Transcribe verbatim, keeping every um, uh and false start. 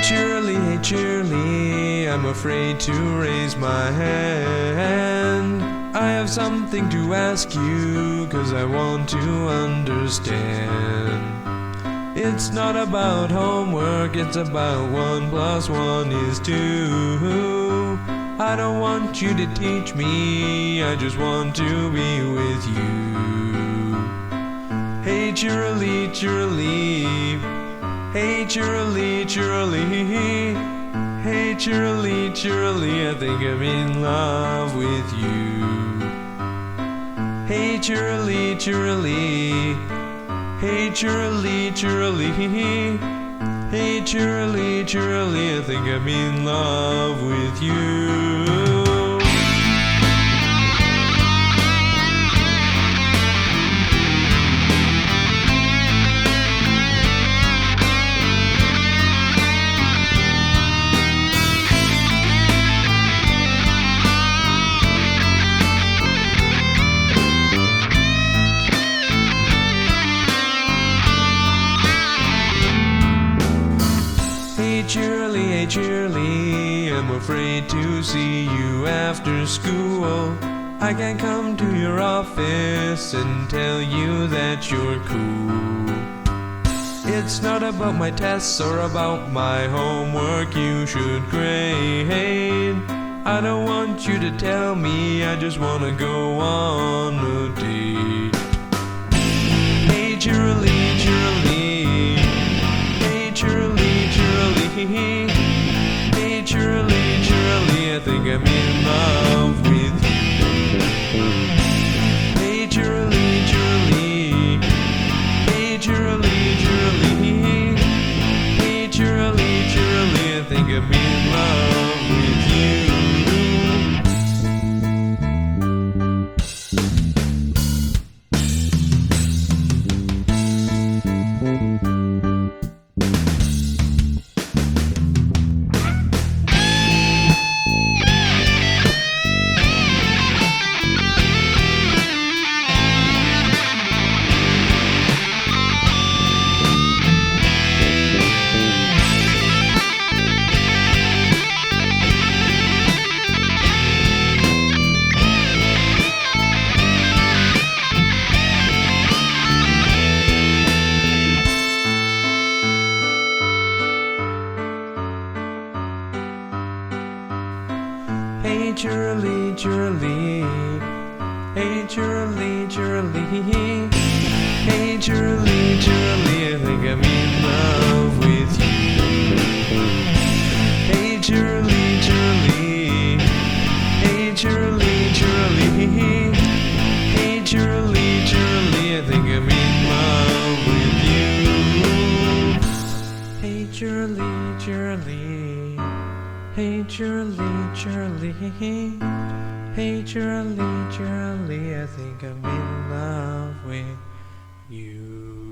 cheerily, hey cheerily, I'm afraid to raise my hand. I have something to ask you, cause I want to understand. It's not about homework, it's about one plus one is two. I don't want you to teach me, I just want to be with you. Hey cheerily, cheerily, hey cheerily, cheerily, hey cheerily, cheerily, I think I'm in love with you. Hey cheerily, cheerily, hey cheerily, cheerily, hey cheerily, cheerily, I think I'm in love with you. Hey cheerily, hey cheerily, I'm afraid to see you after school. I can't come to your office and tell you that you're cool. It's not about my tests or about my homework you should grade. I don't want you to tell me, I just wanna go on a date. Hey cheerily, cheerily, hey cheerily, cheerily, hey cheerily, cheerily, I think I'm in love with you. Hey cheerily, cheerily, hey cheerily, cheerily, hey cheerily, cheerily, I think I'm in love with you. Hey cheerily, cheerily, hey cheerily, cheerily, hey cheerily, cheerily, I think I'm in love with you. Hey cheerily, cheerily, hey cheerily, cheerily, hey cheerily, cheerily, I think I'm in love with you. Hey cheerily, cheerily, hey cheerily, cheerily, hey cheerily, cheerily, I think I'm in love with you.